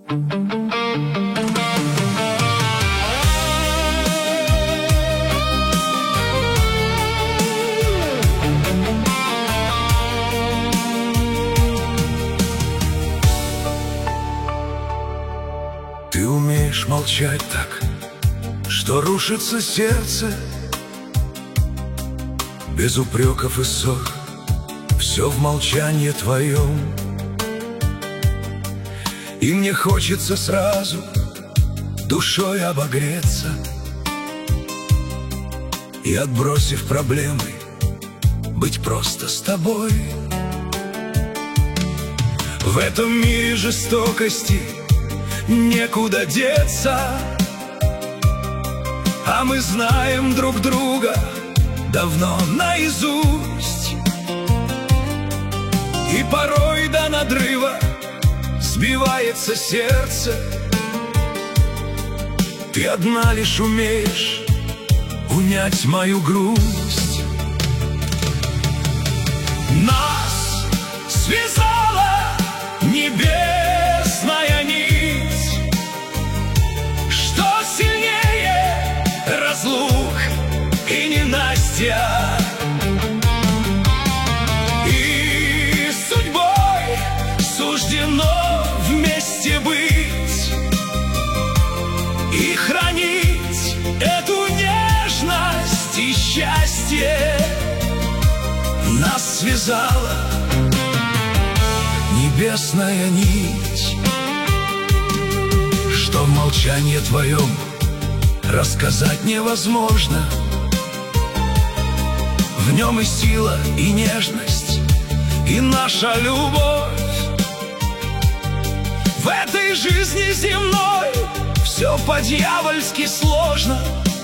Ты умеешь молчать так, что рушится сердце. Без упреков и ссор, все в молчании твоем. И мне хочется сразу душой обогреться и, отбросив проблемы, быть просто с тобой. В этом мире жестокости некуда деться, а мы знаем друг друга давно наизусть. И порой до надрыва сбивается сердце. Ты одна лишь умеешь унять мою грусть. Нас связала небесная нить, что сильнее разлук и ненастья. И судьбой суждено вместе быть и хранить эту нежность и счастье. Нас связала небесная нить, что в молчании твоем рассказать невозможно. В нем и сила, и нежность, и наша любовь. В этой жизни земной все по-дьявольски сложно.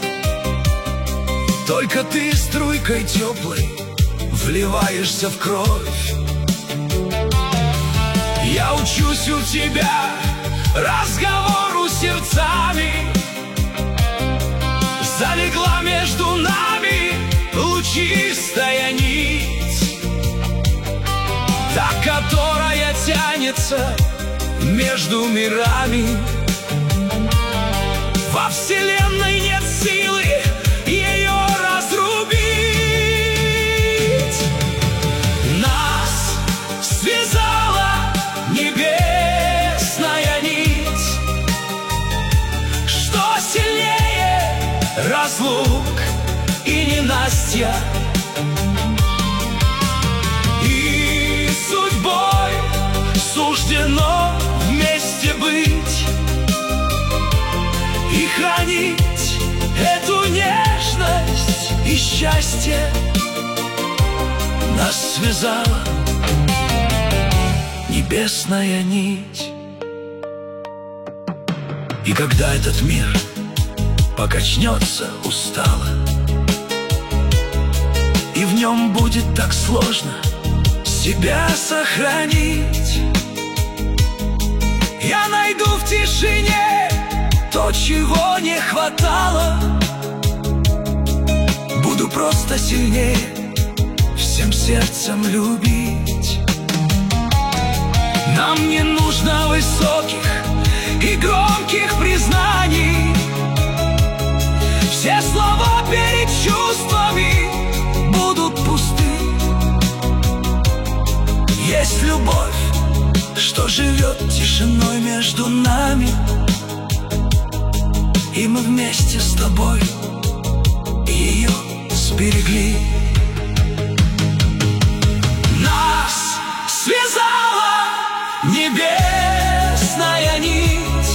Только ты струйкой теплой вливаешься в кровь. Я учусь у тебя разговору сердцами. Залегла между нами лучистая нить, та, которая тянется между мирами. Во вселенной нет силы ее разрубить. Нас связала небесная нить, что сильнее разлук и ненастья. И судьбой суждено вместе быть и хранить эту нежность и счастье. Нас связала небесная нить. И когда этот мир покачнется устало, и в нем будет так сложно себя сохранить, я найду в тишине то, чего не хватало. Буду просто сильнее, всем сердцем любить. Нам не нужно высоких и громких признаний. Все слова перед чувствами будут пусты. Есть любовь, что живет тишиной между нами, и мы вместе с тобой ее сберегли. Нас связала небесная нить,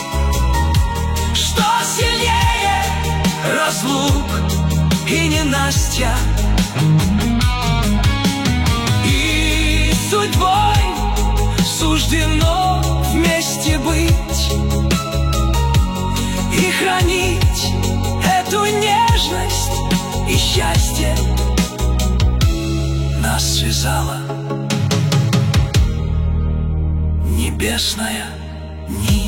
что сильнее разлук и ненастья. И судьбой суждено вместе быть и хранить эту нежность и счастье. Нас связала небесная нить.